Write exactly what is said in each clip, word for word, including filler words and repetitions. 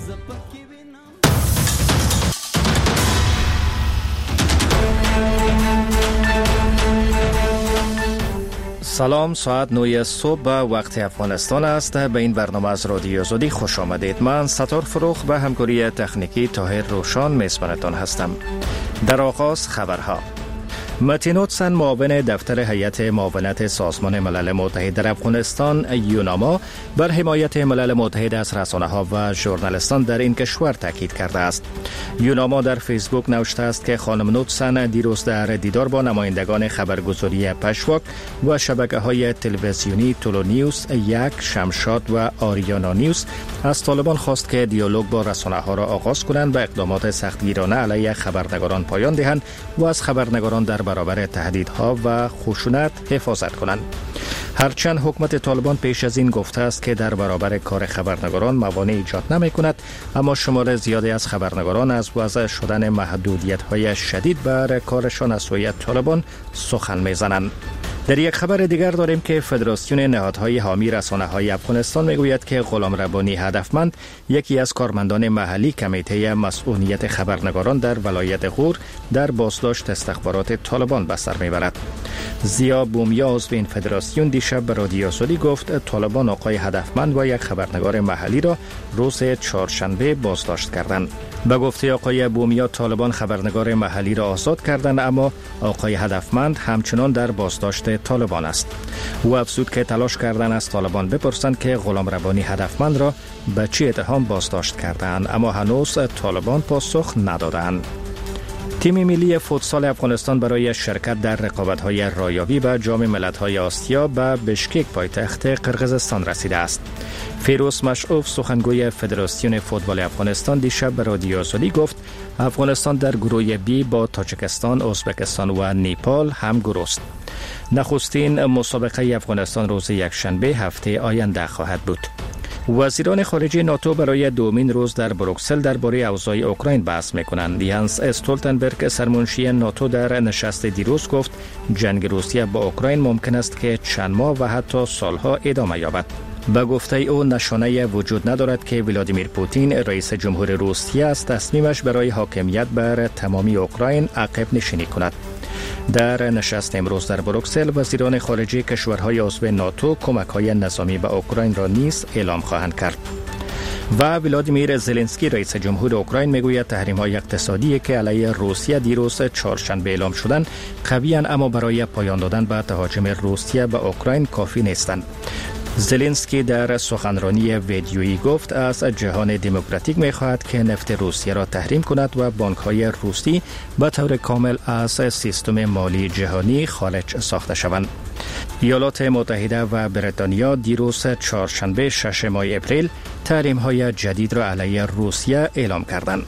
سلام، ساعت نه صبح به وقت افغانستان است. به این برنامه از رادیو آزادی خوش آمدید. من ستار فروخ به همکاری تکنیکی طاهر روشان میزبانتان هستم. در آغاز خبرها. متین اوتسن، معاون دفتر هیئت معاونت سازمان ملل متحد در افغانستان یوناما، بر حمایت ملل متحد از رسانه‌ها و ژورنالیستان در این کشور تاکید کرده است. یوناما در فیسبوک نوشته است که خانم اوتسن دیروز در دیدار با نمایندگان خبرگزاری پشواک و شبکه‌های تلویزیونی تولو نیوز یک، شمشاد و آریانا نیوز از طالبان خواست که دیالوگ با رسانه‌ها را آغاز کنند و اقدامات سختگیرانه علیه خبرنگاران پایان دهند و از خبرنگاران در برابر تهدیدها و خشونت حفاظت کنند. هرچند حکومت طالبان پیش از این گفته است که در برابر کار خبرنگاران موانع ایجاد نمی کند، اما شمار زیادی از خبرنگاران از وضع شدن محدودیت‌های شدید بر کارشان از سوی طالبان سخن می‌زنند. در یک خبر دیگر داریم که فدراسیون نهادهای حامی رسانه‌های افغانستان میگوید که غلام ربانی هدفمند، یکی از کارمندان محلی کمیته مسئولیت خبرنگاران در ولایت غور، در بازداشت استخبارات طالبان به سر میبرد. زیا بومیا عضو این فدراسیون دیشب به رادیو آزادی گفت طالبان آقای هدفمند و یک خبرنگار محلی را روز چهارشنبه بازداشت کردند. به گفته آقای بومیا طالبان خبرنگار محلی را آزاد کردند، اما آقای هدفمند همچنان در بازداشت طالبان است. او افزود که تلاش کردند از طالبان بپرسند که غلام ربانی هدفمند را به چه اتهام بازداشت کردند، اما هنوز طالبان پاسخ ندادند. تیم ملی فوتسال افغانستان برای شرکت در رقابت‌های رایاوی به جام ملت‌های آسیا به بشکک پایتخت قرقیزستان رسیده است. فیروز مشعوف، سخنگوی فدراسیون فوتبال افغانستان، دیشب به رادیو آزادی گفت افغانستان در گروه بی با تاجیکستان، ازبکستان و نیپال هم گروه است. نخستین مسابقه افغانستان روز یکشنبه هفته آینده خواهد بود. وزیران خارجه ناتو برای دومین روز در بروکسل درباره اوضاع اوکراین بحث می‌کنند. یانس استولتنبرگ، سرمنشی ناتو، در نشست دیروز گفت جنگ روسیه با اوکراین ممکن است که چند ماه و حتی سالها ادامه یابد. به گفته او نشانه وجود ندارد که ولادیمیر پوتین، رئیس جمهور روسیه، از تصمیمش برای حاکمیت بر تمامی اوکراین عقب نشینی کند. در نشست امروز در بروکسل، وزیران خارجه کشورهای عضو ناتو کمک‌های نظامی به اوکراین را نیز اعلام خواهند کرد. و ولادیمیر زلنسکی، رئیس جمهور اوکراین، میگوید تحریم‌های اقتصادی که علیه روسیه دیروز چهارشنبه اعلام شدند قوی‌اند، اما برای پایان دادن به تهاجم روسیه به اوکراین کافی نیستند. زلنسکی در سخنرانی ویدیویی گفت از جهان دموکراتیک می‌خواهد که نفت روسیه را تحریم کند و بانک‌های روسی به طور کامل از سیستم مالی جهانی خارج ساخته شوند. ایالات متحده و بریتانیا دیروز چهارشنبه شش ماه اپریل تحریم‌های جدید را علیه روسیه اعلام کردند.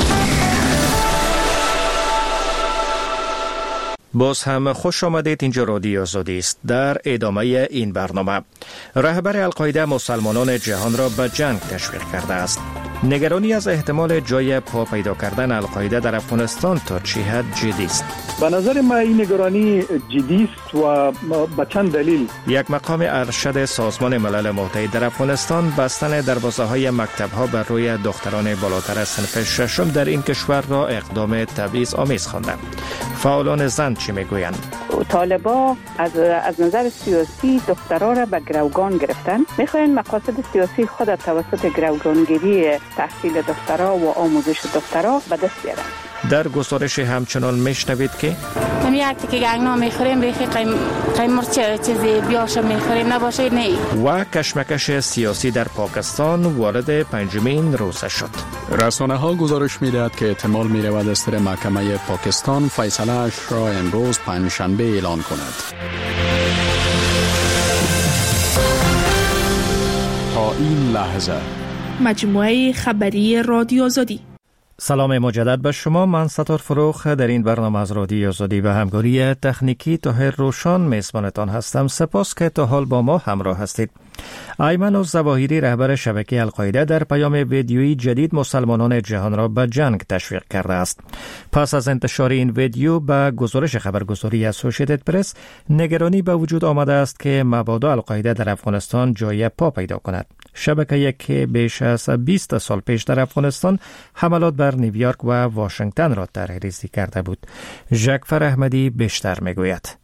باز هم خوش آمدید. اینجا رادیو آزادی است. در ادامه این برنامه، رهبر القاعده مسلمانان جهان را به جنگ تشویق کرده است. نگرانی از احتمال جای پا پیدا کردن القاعده در افغانستان تا چه حد جدی است؟ به نظر ما این نگرانی جدی است و به چند دلیل. یک مقام ارشد سازمان ملل متحد در افغانستان بستن دروازه‌های مکتب‌ها بر روی دختران بالاتر از صنف ششم در این کشور را اقدام تبعیض آمیز خواندند. فعالان زن چی میگویند؟ طالبا از از نظر سیاسی دخترها را به گروگان گرفتن. میخواین مقاصد سیاسی خود توسط گروگانگیری تحصیل دخترها و آموزش دخترها به دست بیارن. در گزارش همچنان میشنوید که من یک تیکه گنگنا میخوریم ریخی قیم قیمر چه چیزی بیاشه میخوریم نباشه نه. و کشمکش سیاسی در پاکستان وارد پنجمین روز شد. رسانه ها گزارش میدهد که احتمال میرود دستور محکمه پاکستان فیصله اش را امروز پنجشنبه اعلان کند. تا این لحظه مجموعه خبری رادیو آزادی. سلام مجدد به شما. من ستار فروخ در این برنامه از رادیو آزادی و همکاری تکنیکی طاهر روشان میزبانتان هستم. سپاس که تا حال با ما همراه هستید. ایمن الظواهری رهبر شبکه القاعده در پیام ویدیویی جدید مسلمانان جهان را به جنگ تشویق کرده است. پس از انتشار این ویدیو به گزارش خبرگزاری اسوسییتد پرس نگرانی به وجود آمده است که مبادا القاعده در افغانستان جای پا پیدا کند. شبکه که بیش از بیست سال پیش در افغانستان حملات بر نیویورک و واشنگتن را طرحریزی کرده بود. ژکفر احمدی بیشتر میگوید.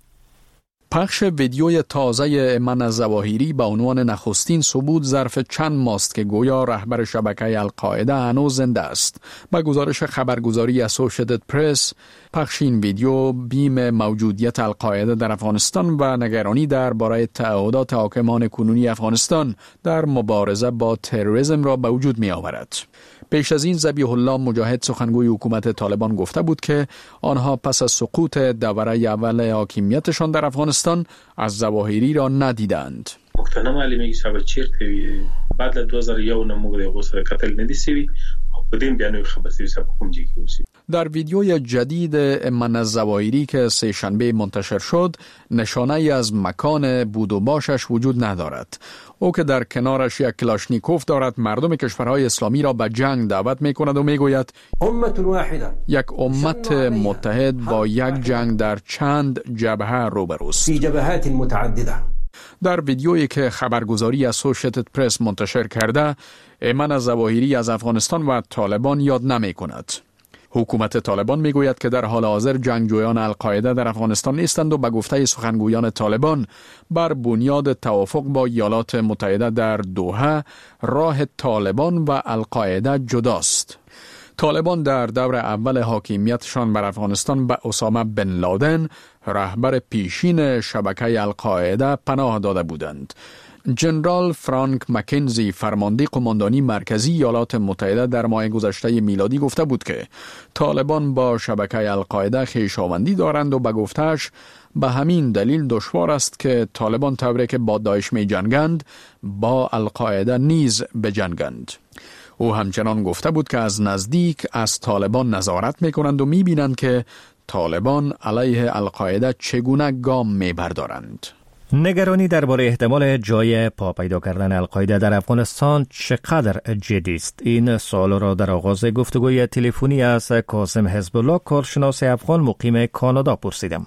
پخش ویدیوی تازه ایمن الظواهری با عنوان نخستین ثبوت ظرف چند ماست که گویا رهبر شبکه القاعده هنوز زنده است. با گزارش خبرگزاری اسوسییتد پرس، پخش این ویدیو بیم موجودیت القاعده در افغانستان و نگرانی درباره تعهدات حاکمان کنونی افغانستان در مبارزه با تروریسم را به وجود می آورد. پیش از این ذبیح الله مجاهد سخنگوی حکومت طالبان گفته بود که آنها پس از سقوط دوره اول حاکمیتشان در افغانستان از ظواهری را ندیدند. مقتنع معلومه که چیرته بعد له دو هزار و یک نه موږ د غوسه قتل ندی سوي او په دې بیانوي خبر سوي چې کوم ځای کې اوسي. در ویدیوی جدید ایمن الظواهری که سه شنبه منتشر شد، نشانه ای از مکان بود و باشش وجود ندارد. او که در کنارش یک کلاشنیکوف دارد مردم کشورهای اسلامی را به جنگ دعوت می کند و می گوید امت واحده، یک امت متحد با یک جنگ در چند جبهه روبروست. فی جبهات متعدده. در ویدیویی که خبرگزاری اسوسییتد پرس منتشر کرده، ایمن الظواهری از افغانستان و طالبان یاد نمی کند. حکومت طالبان میگوید که در حال حاضر جنگجویان القاعده در افغانستان نیستند و به گفته سخنگویان طالبان بر بنیاد توافق با ایالات متحده در دوحه راه طالبان و القاعده جداست. طالبان در دور اول حاکمیتشان بر افغانستان به اسامه بن لادن، رهبر پیشین شبکه القاعده، پناه داده بودند. جنرال فرانک مکنزی، فرمانده قماندانی مرکزی ایالات متحده، در ماه گذشته میلادی گفته بود که طالبان با شبکه القاعده خویشاوندی دارند و به گفتهش به همین دلیل دشوار است که طالبان طوری که با داعش می جنگند با القاعده نیز بجنگند. او همچنان گفته بود که از نزدیک از طالبان نظارت می کنند و می بینند که طالبان علیه القاعده چگونه گام می بردارند. نگرانی درباره احتمال جای پا پیدا کردن القاعده در افغانستان چقدر جدی است؟ این سوال را در آغاز گفتگوی تلفنی از کاظم حزب الله، کارشناس افغان مقیم کانادا، پرسیدم.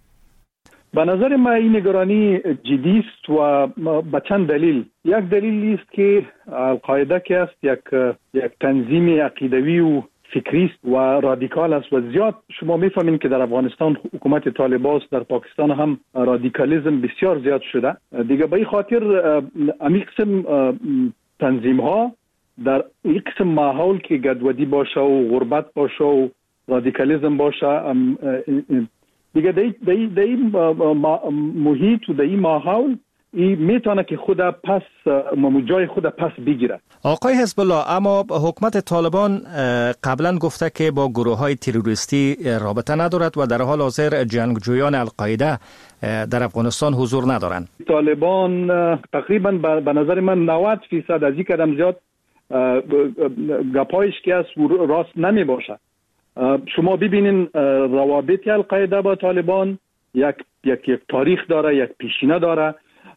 به نظر من این نگرانی جدی است و به چند دلیل. یک دلیل است که القاعده که است یک یک تنظیم عقیدوی و فکری است و رادیکال است و زیاد شما میفهمین که در افغانستان حکومت طالبان، در پاکستان هم رادیکالیسم بسیار زیاد شده. دیگه به این خاطر امی قسم تنظیم ها در این قسم ماحول که گدودی باشه و غربت باشه و رادیکالیسم باشه، دیگه در این محیط و در این ماحول این میتونه که خود پس جای خود پس بگیره. آقای حزب الله، اما حکومت طالبان قبلا گفته که با گروه های تروریستی رابطه ندارد و در حال حاضر جنگجویان القاعده در افغانستان حضور ندارند. طالبان تقریبا به نظر من نود فیصد از این قدم زیاد گپایش که از راست نمی باشه. شما ببینین روابط القاعده با طالبان یک یک یک تاریخ داره، یک پیشینه داره.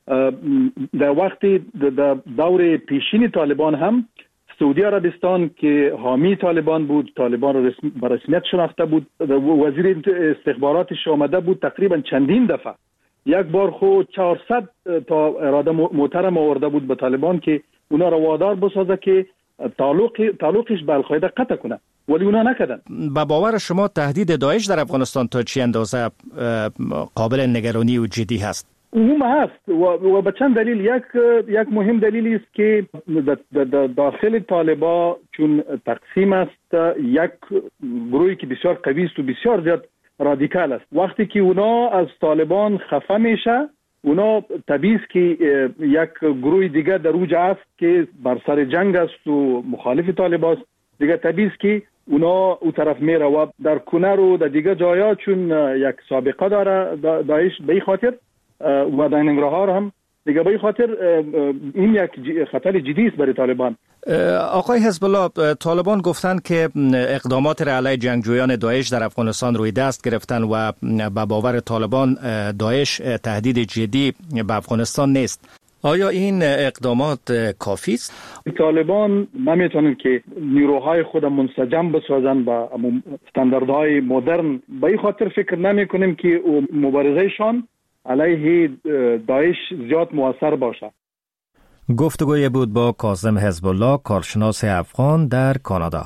در وقتی در دور پیشین طالبان هم سعودی عربستان که حامی طالبان بود، طالبان را به رسمیت شناخته بود، وزیر استخباراتش آمده بود تقریبا چندین دفعه. یک بار خود چهارصد تا اراده محترم آورده بود به طالبان که اونا را وادار بسازه که تعلق تعلقش به القاعده قطع کنه، ولی اونا نکردن. با باور شما تهدید داعش در افغانستان تا چه اندازه قابل نگرانی و جدی هست؟ اون هست و, و به چند دلیل. یک یک مهم دلیل است که داخل طالبان چون تقسیم است، یک گروهی که بسیار قوی است و بسیار زیاد رادیکال است. وقتی که اونا از طالبان خفه میشه، اونا طبیعی است که یک گروه دیگه در اوج است که بر سر جنگ است و مخالف طالبان است، دیگه طبیعی است که اونا او طرف میره و در کنر و در دیگه جایا چون یک سابقه داره داعش، به این خاطر و در ننگرهار هم دیگه به این خاطر این یک خطر جدی است برای طالبان. آقای حزب الله، طالبان گفتند که اقدامات را علیه جنگجویان داعش در افغانستان روی دست گرفتن و به باور طالبان داعش تهدید جدی به افغانستان نیست. آیا این اقدامات کافی است؟ طالبان نمیتونن که نیروهای خود منسجم بسازن با استانداردهای مدرن. به این خاطر فکر نمی کنیم که مبارزهشان علیه داعش زیاد مؤثر باشه. گفتگوی بود با کاظم حزب الله، کارشناس افغان در کانادا.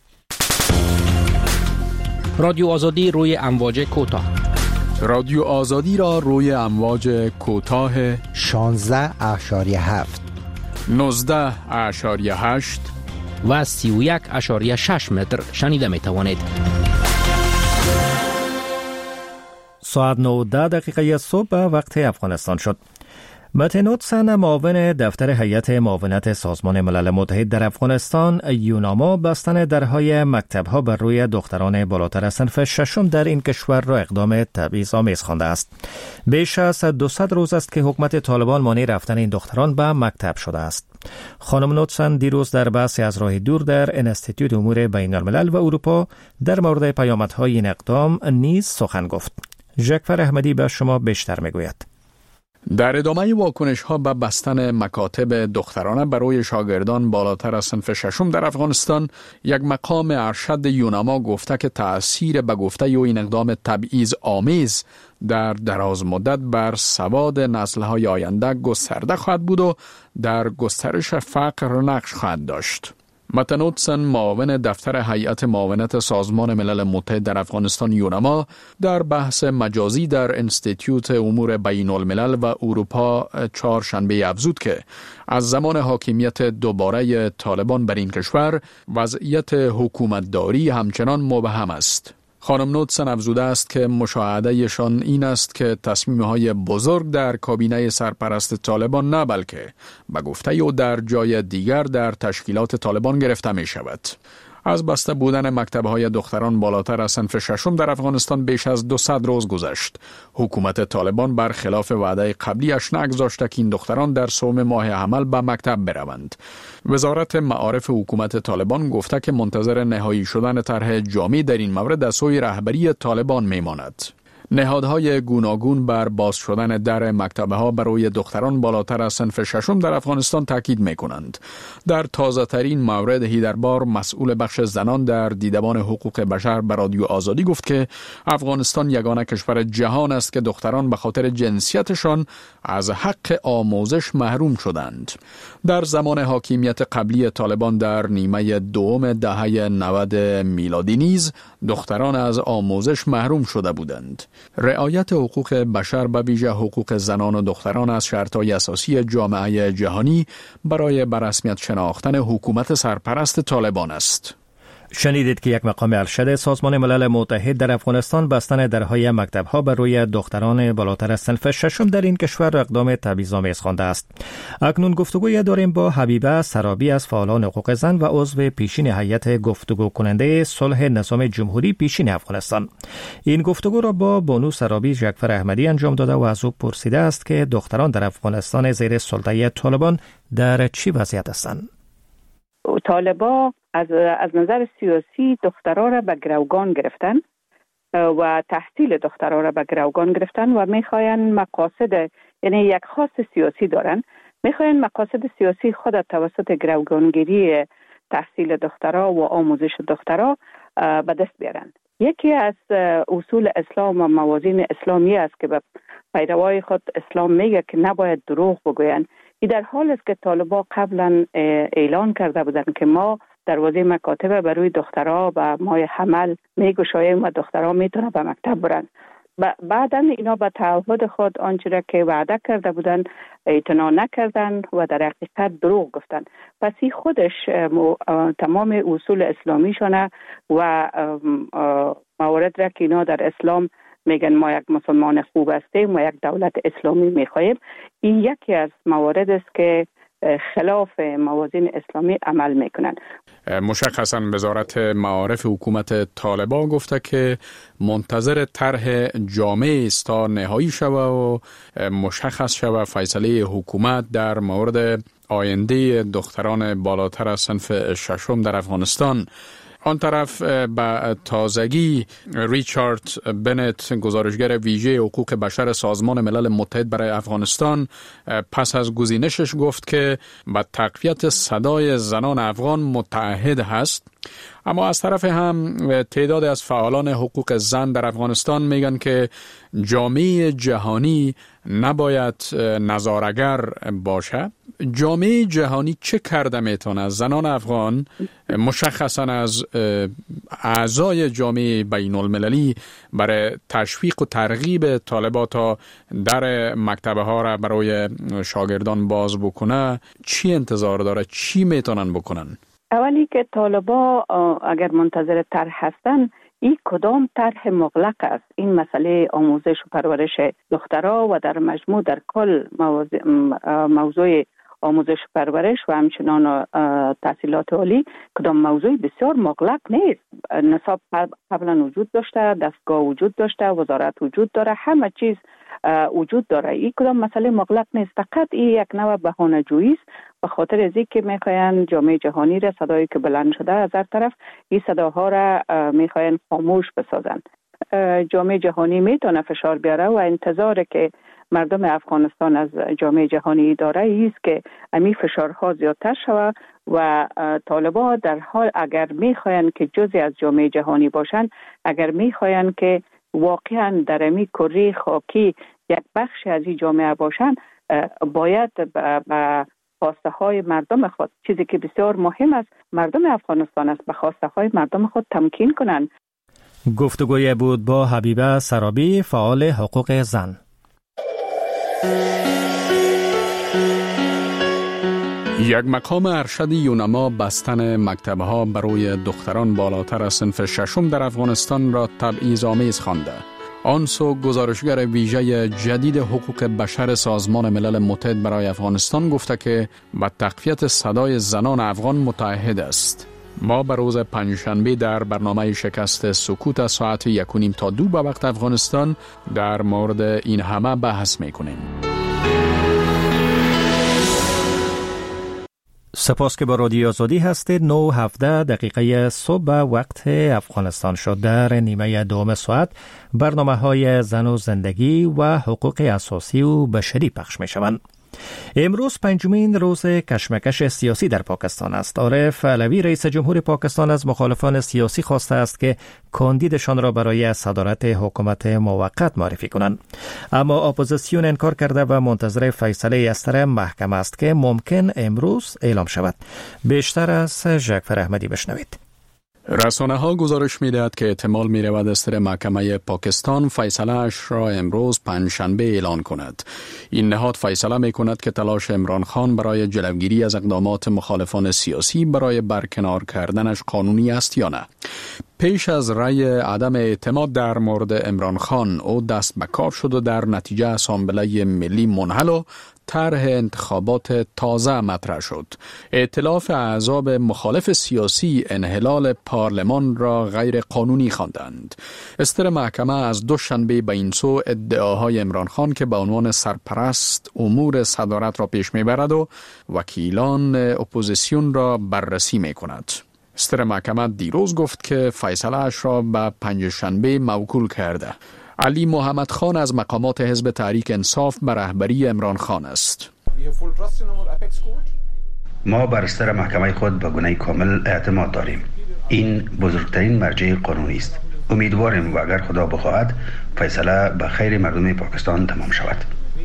رادیو آزادی روی امواج کوتاه. رادیو آزادی را روی امواج کوتاه شانزده اشاری هفت، نوزده اشاری هشت و سی و یک اشاری شش متر شنیده می توانید. ساعت نه و ده دقیقه صبح وقت افغانستان شد. متن نوتسن، معاون دفتر هیئت معاونت سازمان ملل متحد در افغانستان یوناما، بستن درهای مکتب‌ها بر روی دختران بالاتر از صنف ششم در این کشور را اقدام تبعیض‌آمیز خوانده است. بیش از دویست روز است که حکومت طالبان مانع رفتن این دختران به مکتب شده است. خانم نوتسن دیروز در بحثی از راه دور در انستیتوت امور بین‌الملل و اروپا در مورد پیامدهای این اقدام نیز سخن گفت. ژکفر احمدی به شما بیشتر میگوید. در ادامه واکنش ها به بستن مکاتب دخترانه برای شاگردان بالاتر از صنف ششم در افغانستان، یک مقام ارشد یوناما گفته که تأثیر به گفته او این اقدام تبعیض آمیز در دراز مدت بر سواد نسل‌های آینده گسترده خواهد بود و در گسترش فقر نقش خواهد داشت. متن نوتسن، معاون دفتر هیئت معاونت سازمان ملل متحد در افغانستان یوناما، در بحث مجازی در انستیتوت امور بین الملل و اروپا چهارشنبه افزود که از زمان حاکمیت دوباره طالبان بر این کشور وضعیت حکومتداری همچنان مبهم است. خانم نوتسن افزوده است که مشاهدهشان این است که تصمیم‌های بزرگ در کابینه سرپرست طالبان نه بلکه به گفته او در جای دیگر در تشکیلات طالبان گرفته می شود. از بسته بودن مکتب‌های دختران بالاتر از صنف ششم در افغانستان بیش از دویست روز گذشت. حکومت طالبان برخلاف وعده قبلیش نگذاشته که این دختران در سوم ماه حمل به مکتب بروند. وزارت معارف حکومت طالبان گفته که منتظر نهایی شدن طرح جامع در این مورد از سوی رهبری طالبان میماند. نهادهای گوناگون بر باز شدن در مکتب‌ها برای دختران بالاتر از صنف ششم در افغانستان تاکید می‌کنند. در تازه ترین مورد هیدربار، مسئول بخش زنان در دیدبان حقوق بشر به رادیو آزادی گفت که افغانستان یگانه کشور جهان است که دختران به خاطر جنسیتشان از حق آموزش محروم شدند. در زمان حاکمیت قبلی طالبان در نیمه دوم دهه نود میلادی نیز دختران از آموزش محروم شده بودند. رعایت حقوق بشر به ویژه حقوق زنان و دختران از شرط‌های اساسی جامعه جهانی برای به رسمیت شناختن حکومت سرپرست طالبان است. شنیدید که یک مقام ارشد سازمان ملل متحد در افغانستان بستن درهای مکتب‌ها بر روی دختران بالاتر از صنف ششم در این کشور اقدام تبعیض‌آمیز خوانده است. اکنون گفتگوی داریم با حبیبه سرابی از فعالان حقوق زن و عضو پیشین هیئت گفتگو کننده صلح نظام جمهوری پیشین افغانستان. این گفتگو را با بانو سرابی ژکفر احمدی انجام داده و از او پرسیده است که دختران در افغانستان زیر سلطه طالبان در چی وضعیت هستند؟ طالبان از از نظر سیاسی دخترها را به گروگان گرفتن و تحصیل دخترها را به گروگان گرفتن و میخواین مقاصد، یعنی یک خواست سیاسی دارن، میخواین مقاصد سیاسی خود توسط گروگانگیری تحصیل دخترها و آموزش دخترها به دست بیارن. یکی از اصول اسلام و موازین اسلامی است که به پیروای خود اسلام میگه که نباید دروغ بگوین. این در حال است که طالبان قبلا اعلان کرده بودند که ما دروازه مکاتب برای دخترها و ماه حمل میگشاییم و دخترها میتونن به مکتب برن. بعدا اینا به تعهد خود آنچه را که وعده کرده بودند اعتنا نکردن و در حقیقت دروغ گفتن. پس این خودش تمام اصول اسلامیشانه و موارد را که اینا در اسلام میگن ما یک مسلمان خوب هستیم و یک دولت اسلامی میخواهیم، این یکی از موارد است که خلاف موازین اسلامی عمل میکنند. مشخصاً وزارت معارف حکومت طالبان گفته که منتظر طرح جامع است تا نهایی شوه و مشخص شوه فیصله حکومت در مورد آینده دختران بالاتر از صنف ششم در افغانستان. آن طرف به تازگی ریچارد بنت گزارشگر ویژه حقوق بشر سازمان ملل متحد برای افغانستان پس از گزینشش گفت که به تقویت صدای زنان افغان متعهد هست. اما از طرف هم تعداد از فعالان حقوق زن در افغانستان میگن که جامعه جهانی نباید نظاره‌گر باشه. جامعه جهانی چه کرده میتونه زنان افغان مشخصا از اعضای جامعه بین المللی برای تشویق و ترغیب طالبات تا در مکتبه ها را برای شاگردان باز بکنه چی انتظار داره؟ چی میتونن بکنن؟ اولی که طالبا اگر منتظر طرح هستن، این کدام طرح مغلق است؟ این مسئله آموزش و پرورش دخترها و در مجموع در کل موضوع آموزش و پرورش و همچنان تحصیلات عالی کدام موضوع بسیار مغلق نیست. نصاب قبلا وجود داشته، دستگاه وجود داشته، وزارت وجود داره، همه چیز وجود داره. این کدام مسئله مغلق نیست، فقط این یک نوع بهانه‌جویی است به خاطر از اینکه میخواین جامعه جهانی را صدایی که بلند شده از هر طرف این صداها را میخواین خاموش بسازن. جامعه جهانی میتونه فشار بیاره و انتظار که مردم افغانستان از جامعه جهانی داره ایست که امی فشارها زیادتر شود و طالبان در حال اگر میخواین که جزئی از جامعه جهانی باشن، اگر میخواین که واقعا در امی کره خاکی یک بخش از این جامعه باشن، باید به خواسته های مردم خود، چیزی که بسیار مهم است مردم افغانستان است، به خواسته های مردم خود تمکین کنند. گفتگوی بود با حبیبه سرابی، فعال حقوق زن. یک مقام ارشد یونما بستن مکتبه ها برای دختران بالاتر از صنف ششم در افغانستان را تبعیض‌آمیز خوانده. آن سو گزارشگر ویژه جدید حقوق بشر سازمان ملل متحد برای افغانستان گفته که به تقویت صدای زنان افغان متعهد است. ما به روز پنجشنبه در برنامه شکست سکوت از ساعت یک و نیم تا دو به وقت افغانستان در مورد این همه بحث میکنیم. سپاس که با رادیو آزادی هستید. نه و هفده دقیقه صبح وقت افغانستان شد. در نیمه دوم ساعت برنامه های زن و زندگی و حقوق اساسی و بشری پخش می شوند. امروز پنجمین روز کشمکش سیاسی در پاکستان است. عارف علوی رئیس جمهور پاکستان از مخالفان سیاسی خواسته است که کاندیدشان را برای صدارت حکومت موقت معرفی کنند. اما اپوزیسیون انکار کرده و منتظر فیصله استر محکمه است که ممکن امروز اعلام شود. بیشتر از جعفر احمدی بشنوید. رسانه ها گزارش می دهد که احتمال می رود استر محکمه پاکستان فیصله اش را امروز پنجشنبه اعلان کند. این نهاد فیصله می کند که تلاش عمران خان برای جلوگیری از اقدامات مخالفان سیاسی برای برکنار کردنش قانونی است یا نه. پیش از رأی عدم اعتماد در مورد عمران خان او دست به کار شد و در نتیجه اسامبله ملی منحل و طرح انتخابات تازه مطرح شد. ائتلاف احزاب مخالف سیاسی انحلال پارلمان را غیر قانونی خواندند. استر محکمه از دوشنبه به این سو ادعاهای عمران خان که به عنوان سرپرست امور صدارت را پیش میبرد و وکیلان اپوزیسیون را بررسی میکند. استر محکمه دیروز گفت که فیصله اش را به پنجشنبه موکول کرده. علی محمد خان از مقامات حزب تحریک انصاف بر رهبری عمران خان است. ما بر استر محکمه خود به گونه کامل اعتماد داریم. این بزرگترین مرجع قانونی است. امیدواریم و اگر خدا بخواهد فیصله به خیر مردم پاکستان تمام شود.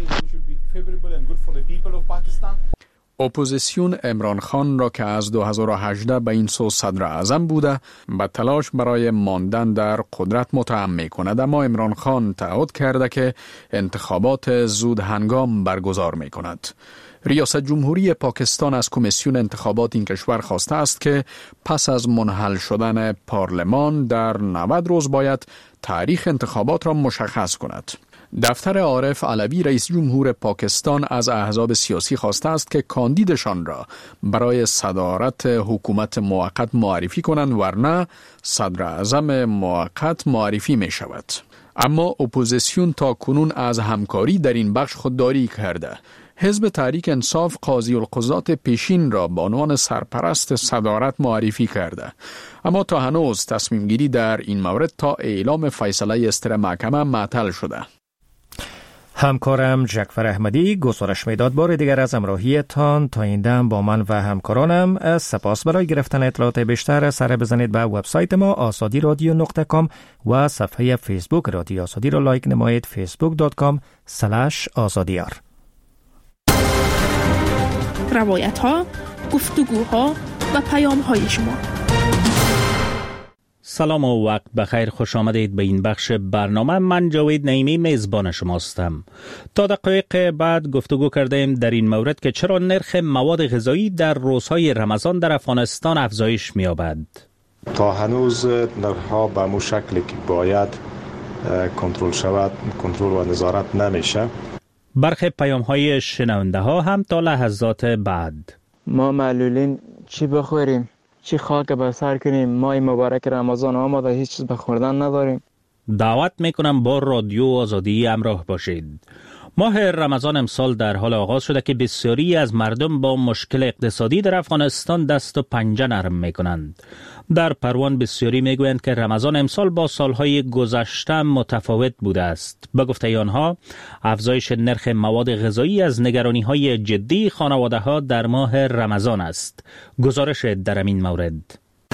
اپوزیسیون عمران خان را که از دو هزار و هجده به این سو صدر اعظم بوده به تلاش برای ماندن در قدرت متهم می کند، اما عمران خان تعهد کرده که انتخابات زود هنگام برگزار می کند. ریاست جمهوری پاکستان از کمیسیون انتخابات این کشور خواسته است که پس از منحل شدن پارلمان در نود روز باید تاریخ انتخابات را مشخص کند. دفتر عارف علوی رئیس جمهور پاکستان از احزاب سیاسی خواسته است که کاندیدشان را برای صدارت حکومت موقت معرفی کنند، ورنه صدر اعظم موقت معرفی می شود. اما اپوزیسیون تا کنون از همکاری در این بخش خودداری کرده. حزب تحریک انصاف قاضی القضات پیشین را به عنوان سرپرست صدارت معرفی کرده، اما تا هنوز تصمیم گیری در این مورد تا اعلام فیصله استر محکمه معطل شده. همکارم جعفر احمدی گزارش میداد. بار دیگر از همراهیتان تا این دم با من و همکارانم از سپاس. برای گرفتن اطلاعات بیشتر سر بزنید به وبسایت ما آزادی رادیو نقطه کام و صفحه فیسبوک رادیو آزادی را لایک نمایید فیسبوک دات کام اسلش آزادیار. روایت ها، گفتگوها و پیام های شما. سلام و وقت بخیر، خوش آمدید به این بخش برنامه. من جاوید نعیمی میزبان شماستم. تا دقایق بعد گفتگو کردیم در این مورد که چرا نرخ مواد غذایی در روزهای رمضان در افغانستان افزایش می‌یابد. تا هنوز نرخ‌ها به مو شکلی که باید کنترل شود کنترل و نظارت نمیشه. برخی پیام‌های شنونده ها هم تا لحظات بعد. ما معلولین چی بخوریم؟ چی خاک به سر کنیم؟ ماه مبارک رمضان آمده، هیچ چیز به خوردن نداریم. دعوت میکنم با رادیو آزادی همراه باشید. ماه رمضان امسال در حال آغاز شده که بسیاری از مردم با مشکل اقتصادی در افغانستان دست و پنجه نرم میکنند. در پروان بسیاری میگویند که رمضان امسال با سالهای گذشته متفاوت بوده است. به گفته آنها افزایش نرخ مواد غذایی از نگرانی‌های جدی خانواده‌ها در ماه رمضان است. گزارش در این مورد.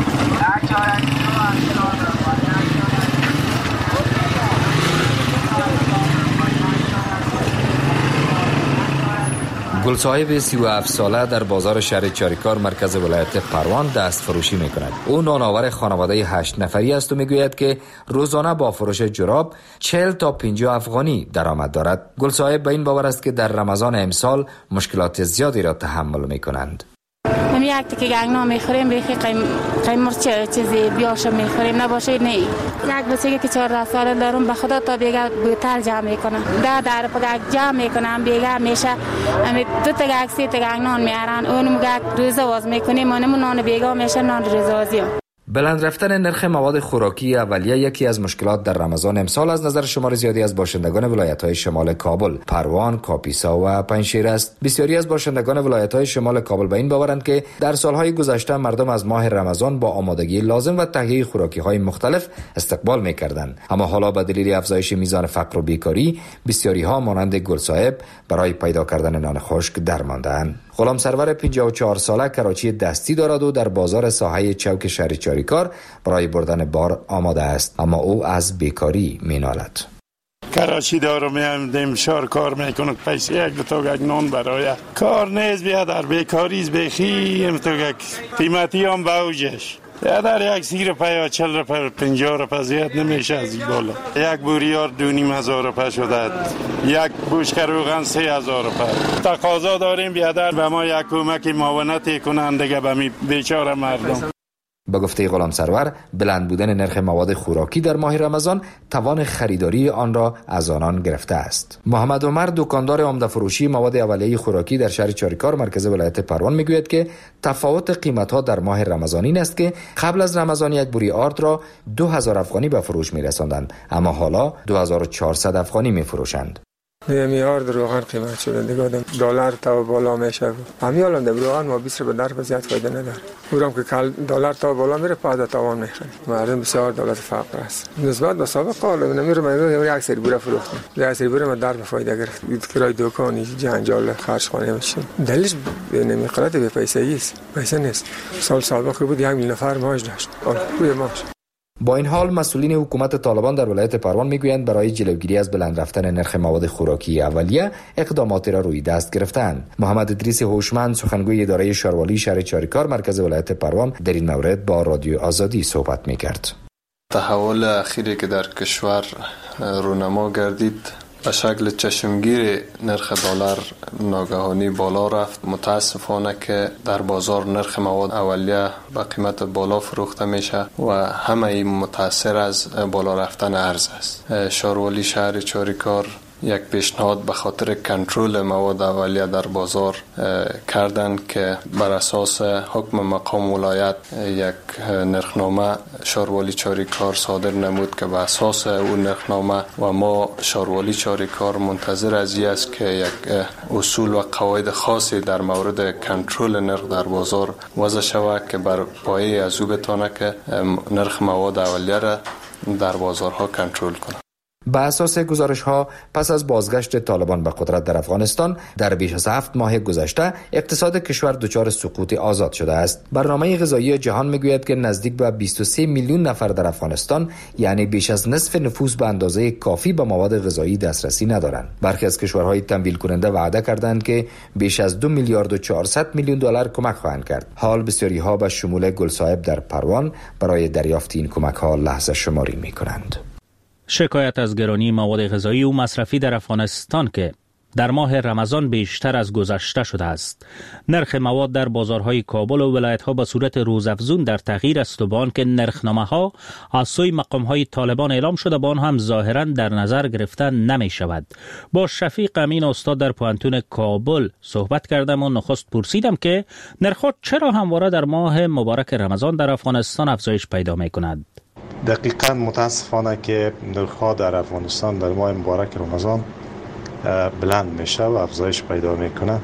گلصاحب سی و هفت ساله در بازار شهر چاریکار مرکز ولایت پروان دست فروشی می کند. او نانآور خانواده هشت نفری است و می گوید که روزانه با فروش جراب چهل تا پنجاه افغانی درآمد دارد. گلصاحب به این باور است که در رمضان امسال مشکلات زیادی را تحمل می کنند. هم یک تکی گنگنا میخوریم بیخی قیم قیم مرچ چیزی بیاش میخوریم نباشه نه. یک بچگی که چهارده ساله دارم به خدا تا بیگا بوتل جمع میکنم. در در پدک جمع میکنم بیگا میشه امی دو تا گنگ سه تا گنگنان میارن اونم گنگ روزه واز میکنیم منم نان بیگا میشه نان روزه وازی. بلند رفتن نرخ مواد خوراکی اولیه یکی از مشکلات در رمضان امسال از نظر شمار زیادی از باشندگان ولایت‌های شمال کابل، پروان، کاپیسا و پنجشیر است. بسیاری از باشندگان ولایت‌های شمال کابل به این باورند که در سالهای گذشته مردم از ماه رمضان با آمادگی لازم و تهیه خوراکی‌های مختلف استقبال می‌کردند، اما حالا به دلیل افزایش میزان فقر و بیکاری بسیاری‌ها مانند گلصاحب برای پیدا کردن نان خشک درمانده‌اند. غلام سرور پنجاه و چهار ساله کراچی دستی دارد و در بازار ساحه چوک شهر چاریکار برای بردن بار آماده است، اما او از بیکاری مینالد. کراچی دارم میام دمشار کار میکنم پیسه یک دو تا گنگنان برای کار نیست بیا در بیکاریز بخی ام تو یک قیمتی هم باوجش یا در یک سیر پیا چل رپا پنجاه رپا زیاد نمیشه از این بالا. یک بوریار دو نیم هزار رپا شده، یک بوشک روغن سه هزار رپا. تقاضا داریم بیادر به ما یک کمک معاونتی کنند دیگه به می بیچاره مردم. به گفته غلام سرور بلند بودن نرخ مواد خوراکی در ماه رمضان توان خریداری آن را از آنان گرفته است. محمد عمر دکاندار عمده فروشی مواد اولیه خوراکی در شهر چاریکار مرکز ولایت پروان میگوید که تفاوت قیمت‌ها در ماه رمضان این است که قبل از رمضان یک بوری آرد را دو هزار افغانی به فروش می‌رساندند، اما حالا دو هزار و چهارصد افغانی می‌فروشند. میار روغن قیمت شده دیگه دلار تا بالا میشه. همیالان در روغن ما بیست رو به در زیاد فایده نداره. اونم که کل دلار تا بالا میره پاده تاوان میخره. مردم بسیار دولت فقر است. نسبت به سابق حال نمیره من یک سری بوره فروختم. یک سری بوره من در به فایده گرفت. کرای دکانی جنجال خرج خانه میشه. دلیلش نمیخره به پیسه است. پیسه نیست. سال سابق بود یک میلیون نفر معاش داشت. روی معاش. با این حال مسئولین حکومت طالبان در ولایت پروان میگویند برای جلوگیری از بلند رفتن نرخ مواد خوراکی اولیه اقداماتی را روی دست گرفتند. محمد ادریس هوشمند سخنگوی اداره شاروالی شهر چاریکار مرکز ولایت پروان در این مورد با رادیو آزادی صحبت میکرد. تحول اخیری که در کشور رونما گردید به شکل چشمگیر نرخ دلار ناگهانی بالا رفت. متاسفانه که در بازار نرخ مواد اولیه به قیمت بالا فروخته میشه و همه این متاثر از بالا رفتن ارز است. شاروالی شهر چاریکار یک پیشنهاد به خاطر کنترل مواد اولیه در بازار کردند که بر اساس حکم مقام ولایت یک نرخنامه شاروالی چاری کار صادر نمود که به اساس اون نرخنامه و ما شاروالی چاری کار منتظر از این است که یک اصول و قواعد خاصی در مورد کنترل نرخ در بازار وضع شود که بر پایه از او بتونه که نرخ مواد اولیه را در بازارها کنترل کنه. بر اساس گزارش ها پس از بازگشت طالبان به قدرت در افغانستان در بیش از هفت ماه گذشته اقتصاد کشور دچار سقوط آزاد شده است. برنامه غذایی جهان میگوید که نزدیک به بیست و سه میلیون نفر در افغانستان یعنی بیش از نصف نفوس به اندازه کافی به مواد غذایی دسترسی ندارند. برخی از کشورهای تمویل کننده وعده کردند که بیش از دو میلیارد و چهارصد میلیون دلار کمک خواهند کرد. حال بسیاری ها به شمول گلصاحب در پروان برای دریافت این کمک ها لحظه شماری میکنند. شکایت از گرانی مواد غذایی و مصرفی در افغانستان که در ماه رمضان بیشتر از گذشته شده است. نرخ مواد در بازارهای کابل و ولایت‌ها به صورت روزافزون در تغییر است و با آنکه نرخنامه‌ها از سوی مقام‌های طالبان اعلام شده با آن هم ظاهراً در نظر گرفته نمی شود. با شفیق امین استاد در پوهنتون کابل صحبت کردم و نخست پرسیدم که نرخ‌ها چرا همواره در ماه مبارک رمضان در افغانستان افزایش پیدا می‌کند. دقیقاً متاسفانه که نرخ‌ها در افغانستان در ماه مبارک رمضان بلند میشه و افزایش پیدا میکنه.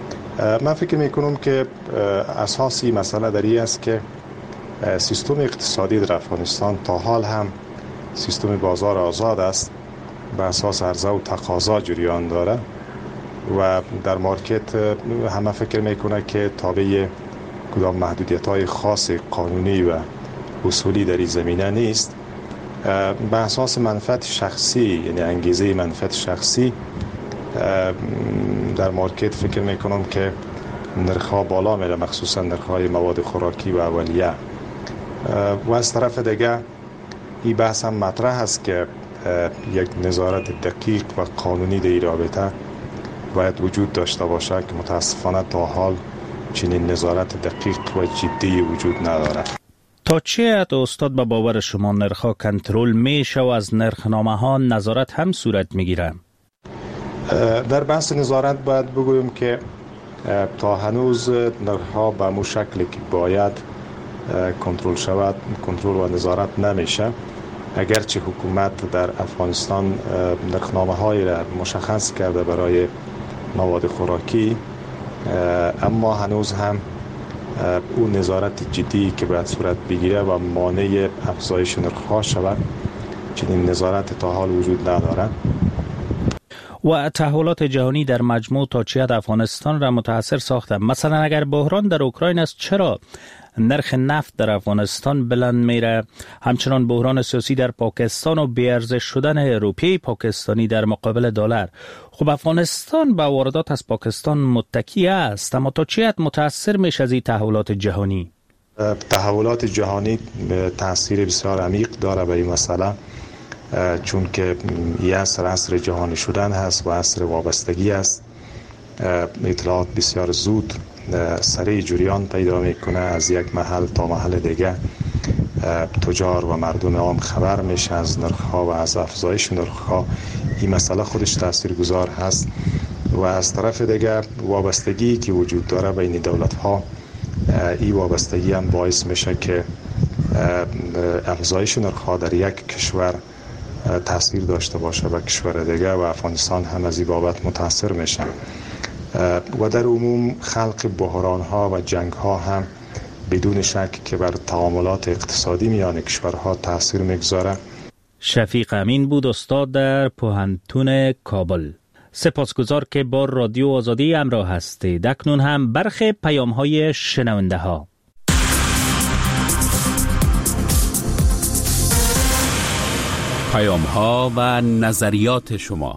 من فکر میکنم که اساسی مسئله در این است که سیستم اقتصادی در افغانستان تا حال هم سیستم بازار آزاد است، به اساس عرضه و تقاضا جریان داره و در مارکت همه فکر میکنه که تابع کدام محدودیت‌های خاص قانونی و اصولی در این زمینه نیست. به اساس منفعت شخصی یعنی انگیزه منفعت شخصی در مارکت فکر میکنم که نرخ‌ها بالا میره، مخصوصا نرخ‌های مواد خوراکی و اولیه. و از طرف دیگه این بحث هم مطرح است که یک نظارت دقیق و قانونی در این رابطه باید وجود داشته باشه که متاسفانه تا حال چنین نظارت دقیق و جدی وجود نداره. تا چه حد استاد به باور شما نرخ‌ها کنترل میشه و از نرخنامه ها نظارت هم صورت میگیره؟ در بحث نظارت باید بگویم که تا هنوز نرخ‌ها به مو شکلی که باید کنترل شود کنترل و نظارت نمیشه. اگرچه حکومت در افغانستان نرخنامه هایی را مشخص کرده برای مواد خوراکی، اما هنوز هم اون نظارت جدی که باید صورت بگیره و مانع افزایش نرخ‌ها شود چنین نظارت تا حال وجود نداره. و تحولات جهانی در مجموع تا چه حد افغانستان را متاثر ساخته؟ مثلا اگر بحران در اوکراین است چرا نرخ نفت در افغانستان بلند میره؟ همچنان بحران سیاسی در پاکستان و بی‌ارزش شدن روپیه پاکستانی در مقابل دلار. خب افغانستان با واردات از پاکستان متکی است، اما تا چه حد متاثر میشه از این تحولات جهانی؟ تحولات جهانی تاثیر بسیار عمیق داره به این مسئله، چون که یه عصر عصر جهانی شدن هست و عصر وابستگی است. اطلاعات بسیار زود سریع جریان پیدا میکنه، از یک محل تا محل دیگه تجار و مردم عام خبر میشه از نرخ‌ها و از افزایش نرخ‌ها. این مسئله خودش تاثیرگذار هست و از طرف دیگه وابستگی که وجود داره بین دولت‌ها، این وابستگی هم باعث میشه که افزایش نرخ‌ها در یک کشور تاثیر داشته باشه و کشور دیگه و افغانستان هم از این بابت متاثر میشه. و در عموم خلق بحران‌ها و جنگ‌ها هم بدون شک که بر تعاملات اقتصادی میان کشورها تاثیر میگذاره. شفیق امین بود، استاد در پوهنتون کابل. سپاسگزار که با رادیو آزادی همراه هستید. اکنون هم برخی پیام‌های شنونده ها. پیام‌ها و نظریات شما.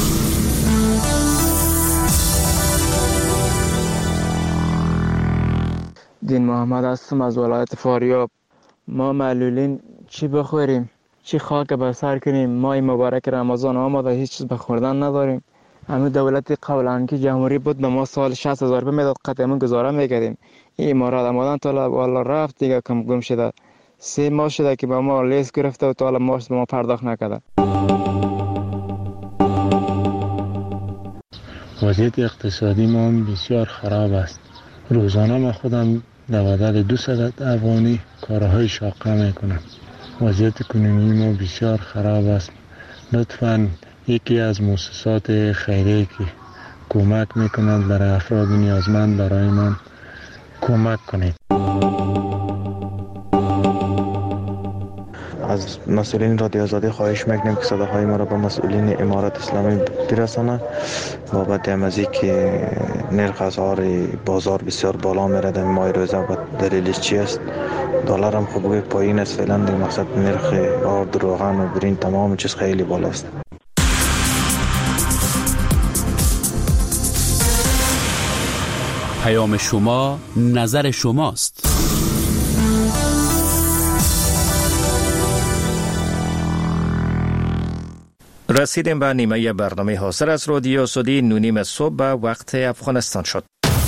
دین محمد هستم از ولایت فاریاب. ما معلولین چی بخوریم؟ چی خاک به سر کنیم؟ ماه مبارک رمضان آمده، هیچ چیز به خوردن نداریم. همه دولت قبلا که جمهوری بود به ما سال شصت هزار روپیه میداد، قطعا گزاره میکردیم. این امارات آمدن تا والا رفت دیگه کم گم شده. سه ماه شده که به ما لیست گرفته و تا حالا ماش به ما پرداخت نکرده. وضعیت اقتصادی ما بسیار خراب است. روزانه ما خودم در عدد دویست افغانی کارهای شاقه میکنم. وضعیت کنونی ما بسیار خراب است. لطفاً یکی از مؤسسات خیریه که کمک میکنند برای افراد نیازمند برای من کمک کنید. از مسئولین رادیو آزادی خواهش میکنیم که صداهای ما را به مسئولین امارت اسلامی برسانند بابت امازی که نرخ اسعار بازار بسیار بالا میره در ماه روزه و دلیلش چی است؟ دلار هم خوب پایین است فعلا، در مقصد نرخ آرد روغن و برین تمام چیز خیلی بالا است. پیام شما نظر شماست. رسیدیم به نیمه برنامه حاضر از رادیو آزادی. نونیم صبح به وقت افغانستان شد.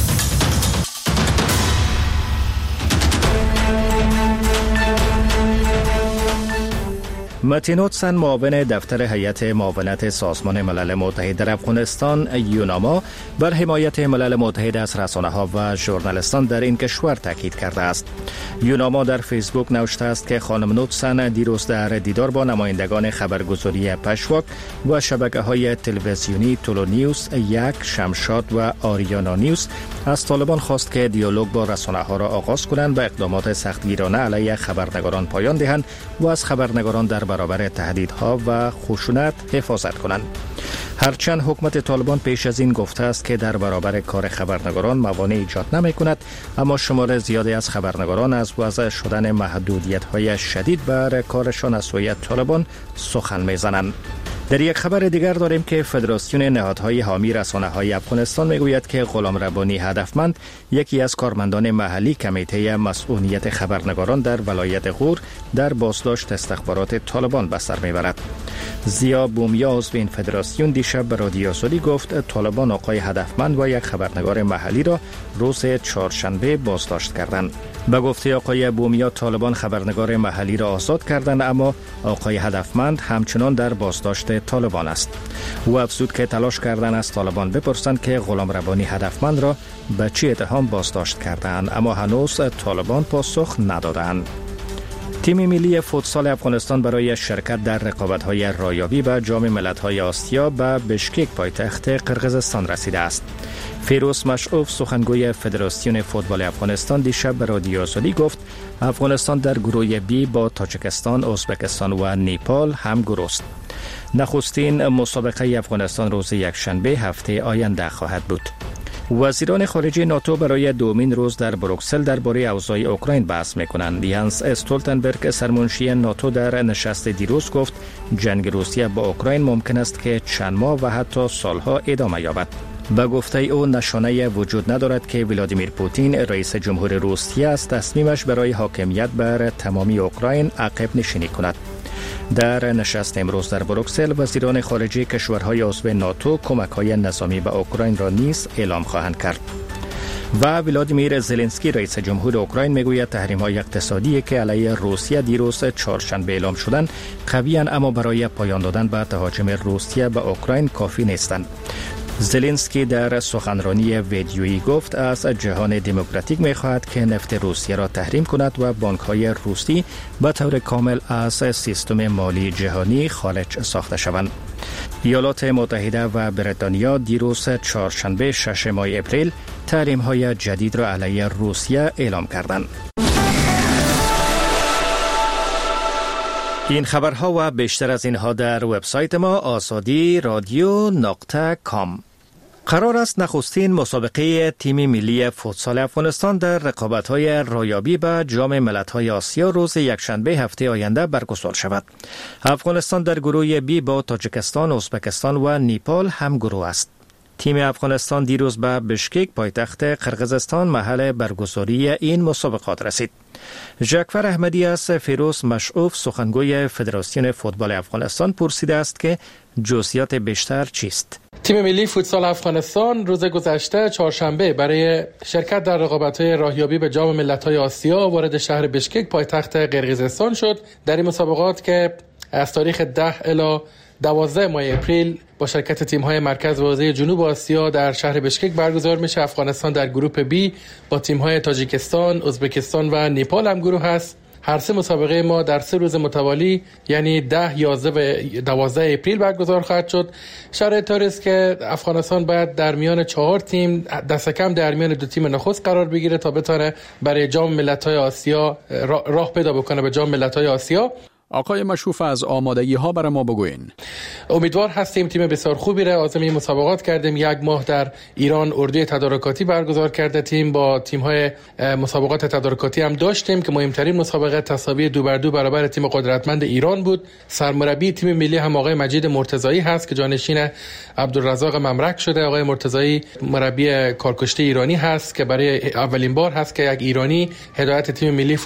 متین هودسن، معاون دفتر هیئت معاونت سازمان ملل متحد در افغانستان یوناما، بر حمایت ملل متحد از رسانه‌ها و ژورنالیستان در این کشور تاکید کرده است. یوناما در فیسبوک نوشته است که خانم هودسن دیروز در دیدار با نمایندگان خبرگزاری پشواک و شبکه‌های تلویزیونی تولو نیوز، یک، شمشاد و آریانا نیوز از طالبان خواست که دیالوگ با رسانه‌ها را آغاز کنند و اقدامات سختگیرانه علیه خبرنگاران پایان دهند و از خبرنگاران در برابر تهدیدها و خشونت حفاظت کنند. هرچند حکومت طالبان پیش از این گفته است که در برابر کار خبرنگاران موانع ایجاد نمی کند، اما شمار زیادی از خبرنگاران از وضع شدن محدودیت‌های شدید بر کارشان از سوی طالبان سخن می‌زنند. در یک خبر دیگر داریم که فدراسیون نهادهای حامی رسانه‌های افغانستان میگوید که غلام ربانی هدفمند، یکی از کارمندان محلی کمیته مسئولیت خبرنگاران در ولایت غور، در بازداشت استخبارات طالبان به سر میبرد. زیا بومیا عضو این فدراسیون دیشب به رادیو آزادی گفت طالبان آقای هدفمند و یک خبرنگار محلی را روز چهارشنبه بازداشت کردند. به گفته آقای بومیا طالبان خبرنگار محلی را آزاد کردند، اما آقای هدفمند همچنان در بازداشت طالبان است. او افزود که تلاش کردند از طالبان بپرسند که غلام ربانی هدفمند را به چه اتهام بازداشت کردند، اما هنوز طالبان پاسخ ندادند. تیم ملی فوتسال افغانستان برای شرکت در رقابت‌های رایابی به جام ملت‌های آسیا به بشکک پایتخت قرقیزستان رسیده است. فیروز مشعوف، سخنگوی فدراسیون فوتبال افغانستان، دیشب به رادیو آزادی گفت افغانستان در گروه بی با تاجیکستان، ازبکستان و نیپال هم گروه است. نخستین مسابقه افغانستان روز یکشنبه هفته آینده خواهد بود. وزیران خارجه ناتو برای دومین روز در بروکسل درباره اوضاع اوکراین بحث می‌کنند. یانس استولتنبرگ، سرمنشی ناتو، در نشست دیروز گفت جنگ روسیه با اوکراین ممکن است که چند ماه و حتی سالها ادامه یابد. به گفته او نشانه وجود ندارد که ولادیمیر پوتین، رئیس جمهور روسیه، از تصمیمش برای حاکمیت بر تمامی اوکراین عقب نشینی کند. در نشست امروز در بروکسل، وزیران خارجه کشورهای عضو ناتو کمک‌های نظامی به اوکراین را نیز اعلام خواهند کرد. و ولادیمیر زلنسکی، رئیس جمهور اوکراین، میگوید تحریم‌های اقتصادی که علیه روسیه دیروز چهارشنبه اعلام شدند قوی‌اند، اما برای پایان دادن به تهاجم روسیه به اوکراین کافی نیستند. زلنسکی در سخنرانی ویدیویی گفت از جهان دموکراتیک می‌خواهد که نفت روسیه را تحریم کند و بانک‌های روسی به طور کامل از سیستم مالی جهانی خارج ساخته شوند. ایالات متحده و بریتانیا دیروز چهارشنبه ششم ماه اپریل تحریم‌های جدید را علیه روسیه اعلام کردند. این خبرها و بیشتر از اینها در وبسایت ما آزادی رادیو نقطه کام. قرار است نخستین مسابقه تیم ملی فوتسال افغانستان در رقابت‌های رایابی به جام ملت‌های آسیا روز یکشنبه هفته آینده برگزار شود. افغانستان در گروه بی با تاجیکستان، ازبکستان و نیپال هم گروه است. تیم افغانستان دیروز به بشکک پایتخت قرقیزستان محل برگزاری این مسابقات رسید. ژاکفر احمدی از فیروز مشعوف، سخنگوی فدراسیون فوتبال افغانستان، پرسیده است که جزئیات بیشتر چیست؟ تیم ملی فوتسال افغانستان روز گذشته چهارشنبه برای شرکت در رقابت‌های راهیابی به جام ملت‌های آسیا وارد شهر بشکک پایتخت قرقیزستان شد. در این مسابقات که از تاریخ ده الی دوازده ماه اپریل با شرکت تیم‌های مرکز و حوزه جنوب آسیا در شهر بشکک برگزار میشه. افغانستان در گروه بی با تیم‌های تاجیکستان، ازبکستان و نپال هم گروه هست. هر سه مسابقه ما در سه روز متوالی یعنی ده، یازده و دوازده اپریل برگزار خواهد شد. شرایط طوری است که افغانستان باید در میان چهار تیم دست کم در میان دو تیم نخست قرار بگیره تا بتونه برای جام ملت‌های آسیا راه پیدا بکنه به جام ملت‌های آسیا. آقای مشوف از آمادگی ها برای ما بگوین. امیدوار هستیم، تیم بسیار خوبی را عازم این مسابقات کردیم. یک ماه در ایران اردوی تدارکاتی برگزار کرده، تیم با تیم های مسابقات تدارکاتی هم داشتیم که مهمترین مسابقه تساوی دو بر دو برابر تیم قدرتمند ایران بود. سرمربی تیم ملی هم آقای مجید مرتضایی هست که جانشین عبدالرزاق ممرک شده. آقای مرتضایی مربی کارکشته ایرانی هست که برای اولین بار هست که یک ایرانی هدایت تیم ملی